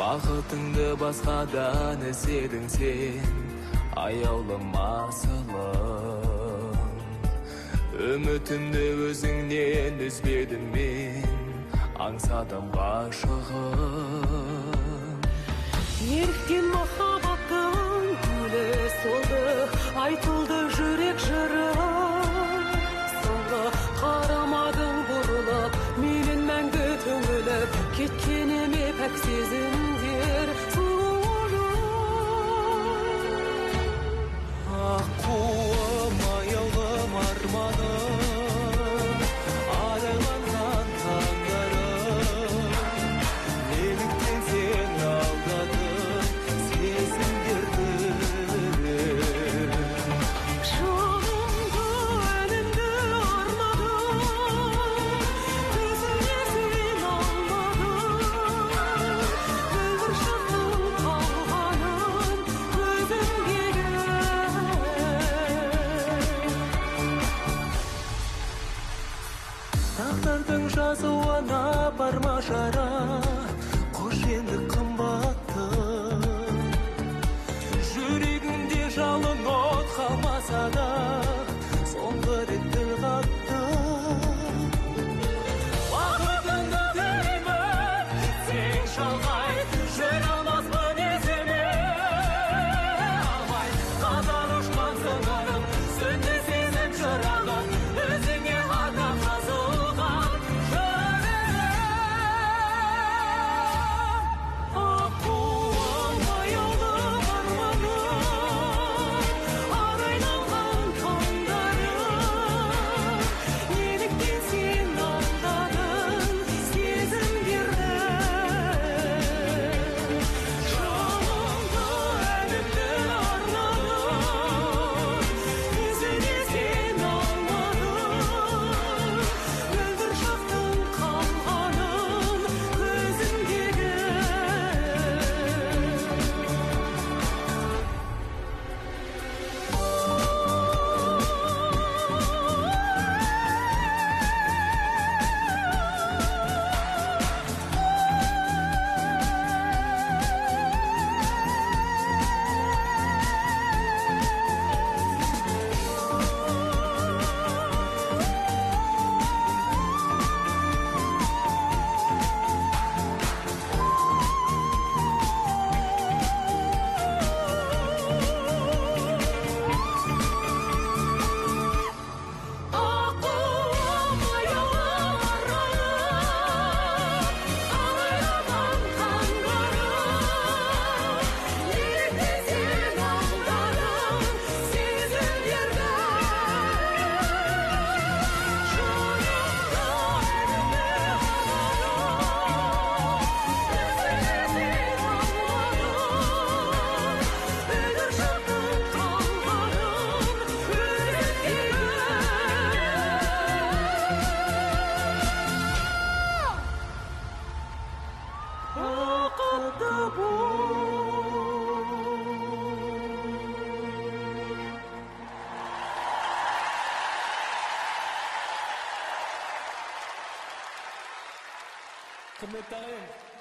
Бақытыңды басқадан іздедің сен, аяулым асылым. Үмітімді өзіңнен үзбедім мен, аңсадым ғашығым. Неліктен махаббаттың гүлі солды, айтылды жүрек жыры. Соңғы қарамадың бұрылып, менен мәңгі түңіліп, кеткеніме пәк сезімдер сұлу. Аққуым, аяулым арманым, арайланған таңдарым. Неліктен сен алдадың сезімдерді? Жанымды, әнімді арнадым, көзіме сен алмадың. Бүлдір шақтың қалғанын көзімдегі. Тағдырдың жазуына барма жара, қош енді қымбатты. Жүрегіңде жалын от қалмаса да, соңғы рет тіл қатты. Бақытыңды тілеймін, кетсең шалғай, жүре алмаспын есіме алмай. Қатар ұшқан сыңарым, сөнді сезім шырағым, өзіңе арнап жазылған жүрегім. Аққуым, аяулым арманым, арайланған таңдарым. Неліктен сен алдадың сезімдерді? Жанымды, әнімді арнадым, көзіне сен алмадың. Бүлдір шақтың қалғанын көзімдегі. Аққуым, аяулым арманым, арайланған таңдарым. Неліктен сен алдадың сезімдерді? Жанымды, әнімді арнадым, көзіне сен алмадың. Бүлдір шақтың қалғанын бақытты бол. Құрметті ағайын,